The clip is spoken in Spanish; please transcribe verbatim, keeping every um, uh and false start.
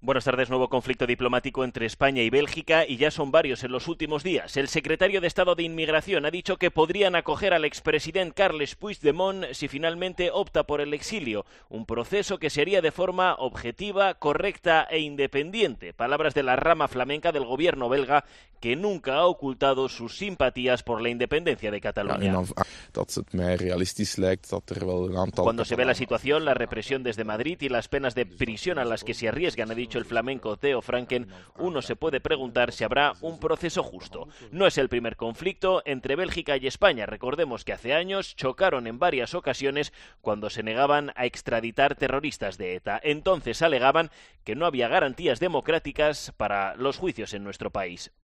Buenas tardes. Nuevo conflicto diplomático entre España y Bélgica y ya son varios en los últimos días. El secretario de Estado de Inmigración ha dicho que podrían acoger al expresidente Carles Puigdemont si finalmente opta por el exilio, un proceso que se haría de forma objetiva, correcta e independiente. Palabras de la rama flamenca del gobierno belga, que nunca ha ocultado sus simpatías por la independencia de Cataluña. Cuando se ve la situación, la represión desde Madrid y las penas de prisión a las que se arriesgan, ha dicho el flamenco Theo Franken, uno se puede preguntar si habrá un proceso justo. No es el primer conflicto entre Bélgica y España. Recordemos que hace años chocaron en varias ocasiones cuando se negaban a extraditar terroristas de ETA. Entonces alegaban que no había garantías democráticas para los juicios en nuestro país.